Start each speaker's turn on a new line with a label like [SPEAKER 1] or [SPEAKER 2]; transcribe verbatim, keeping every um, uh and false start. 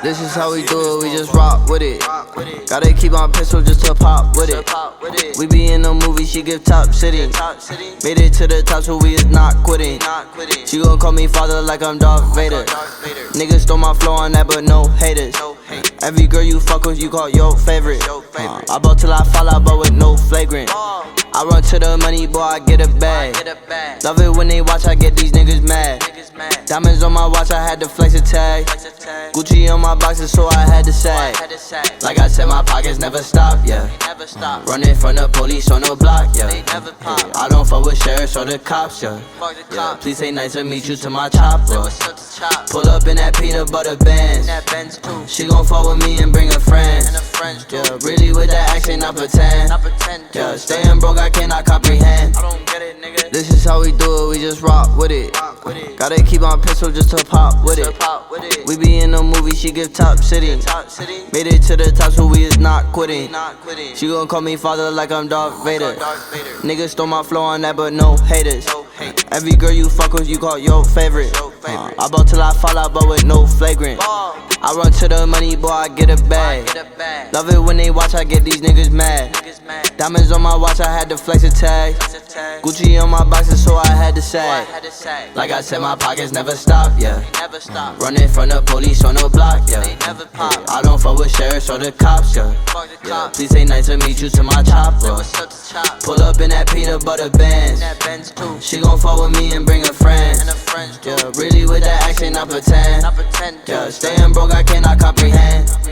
[SPEAKER 1] This is how we do it, we just rock with it. Gotta keep on pistol just to pop with it. We be in the movie, she give top city. Made it to the top, so we is not quitting. She gon' call me father like I'm Darth Vader. Niggas stole my flow on that, but no haters. Every girl you fuck with, you call your favorite. uh, I bought till I fall out, but with no flagrant. I run to the money, boy, I get a bag. Love it when they watch, I get these niggas mad. Diamonds on my watch, I had to flex a tag. Gucci on my boxes, so I had to sag. Like I said, my pockets never stop, yeah. Running from the police on the block, yeah. I don't fuck with sheriffs or the cops, yeah. yeah. Please say nice to meet you to my chopper. Pull up in that peanut butter Benz. She gon' fuck with me and bring a friend. Yeah, really with that action, not pretend. Yeah, staying broke, I cannot comprehend. This is how we do it, we just rock with it. Gotta keep on pistol just to pop with it. We be in the movie, she give top city. Made it to the top, so we is not quitting. She gon' call me father like I'm Darth Vader. Niggas stole my flow on that, but no haters. Every girl you fuck with, you call your favorite. uh, I bought till I fall out, but with no flagrant. I run to the money, boy, I get a bag. Love it when they watch, I get these niggas mad. Diamonds on my watch, I had to flex a tag. Gucci on my boxes, so I had to sag. Like I said, my pockets never stop, yeah. Running from the police on the block, yeah. I don't fuck with sheriffs or the cops, yeah. yeah. Please say nice to meet you to my chopper. Pull up in that peanut butter Benz. She gon' fuck with me and bring a friend. Yeah, really with that action, not pretend. Yeah, staying broke, I cannot comprehend.